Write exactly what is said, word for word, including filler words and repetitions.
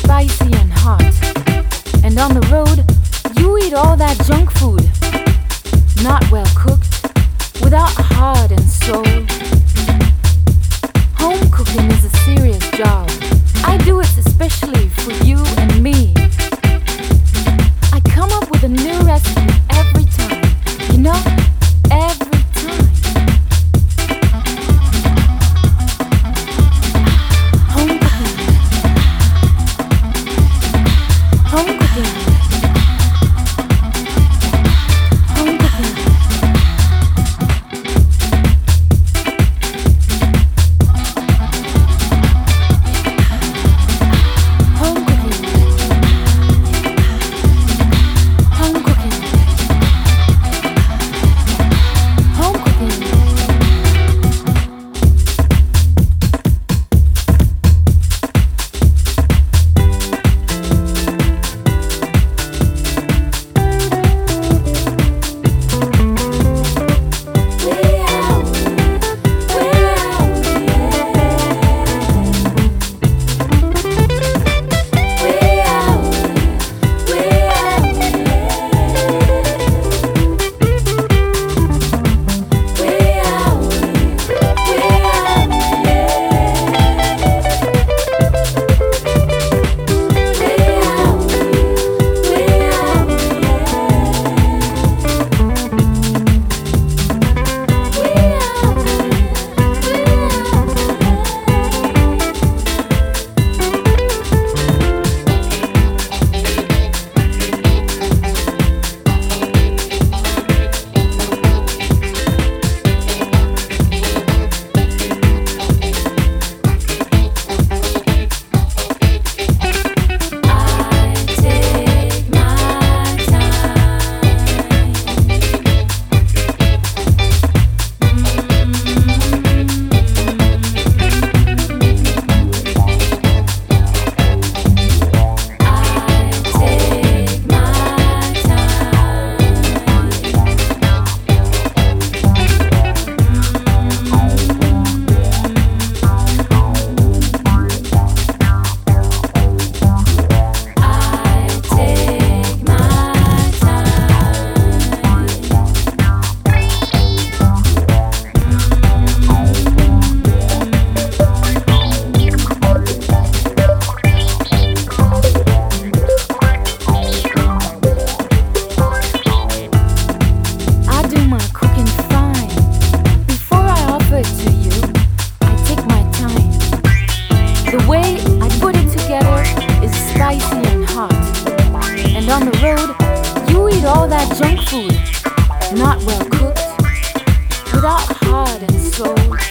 spicy and hot. And on the road, you eat all that junk food, not well cooked, without heart and soul. Home cooking is a serious job. I do it especially for you and me. I come up with a new recipe every time, you know, every time. Home cooking. Home cooking. Home cooking. And on the road, you eat all that junk food, not well cooked, without heart and soul.